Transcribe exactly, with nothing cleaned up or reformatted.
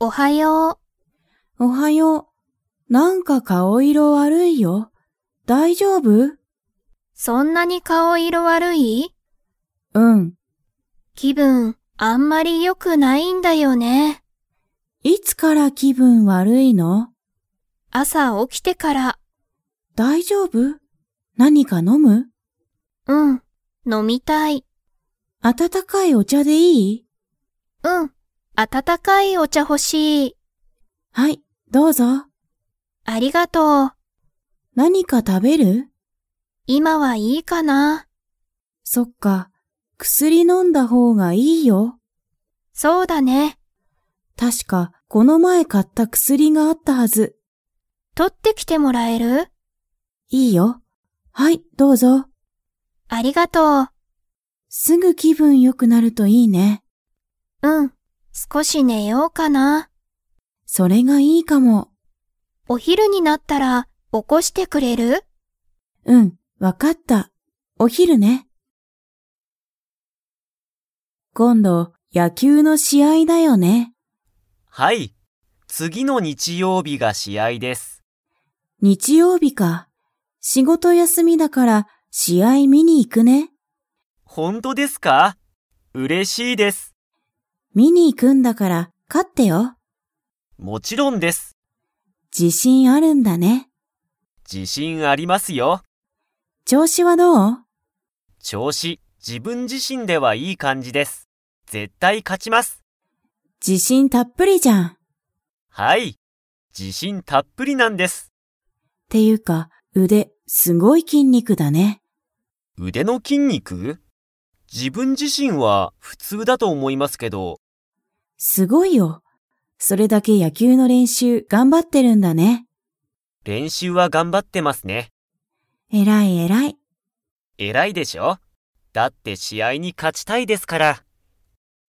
おはよう。おはよう。なんか顔色悪いよ。大丈夫？ そんなに顔色悪い？ うん。 気分あんまり良くないんだよね。 いつから気分悪いの？ 朝起きてから。 大丈夫？何か飲む？ うん、飲みたい。 温かいお茶でいい？ うん、温かいお茶欲しい。 はい、どうぞ。 ありがとう。 何か食べる？ 今はいいかな。 そっか、薬飲んだ方がいいよ。 そうだね。 確か、この前買った薬があったはず。 取ってきてもらえる？ いいよ。はい、どうぞ。 ありがとう。 すぐ気分良くなるといいね。 うん、少し寝ようかな。 それがいいかも。 お昼になったら起こしてくれる？ うん、わかった。お昼ね。今度、野球の試合だよね。 はい。次の日曜日が試合です。 日曜日か。仕事休みだから試合見に行くね。 本当ですか？嬉しいです。 見に行くんだから勝ってよ。 もちろんです。 自信あるんだね。 自信ありますよ。 調子はどう？ 調子、自分自身ではいい感じです。絶対勝ちます。 自信たっぷりじゃん。 はい。自信たっぷりなんです。 っていうか、腕、すごい筋肉だね。 腕の筋肉？自分自身は普通だと思いますけど。 すごいよ。それだけ野球の練習頑張ってるんだね。 練習は頑張ってますね。 えらいえらい。 偉いでしょ？だって試合に勝ちたいですから。